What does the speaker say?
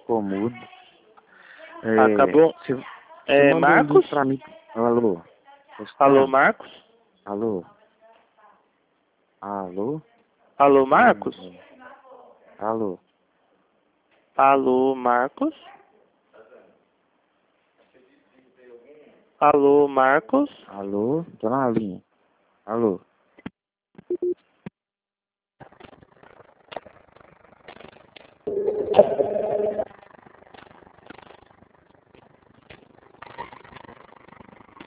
ficou mudo. Acabou. Você mandou um Marcos? link pra mim. Alô? Alô, Marcos? Alô? Alô? Alô, Marcos? Alô? Alô, Marcos? Alô, Marcos? Alô? Tô na linha. Alô?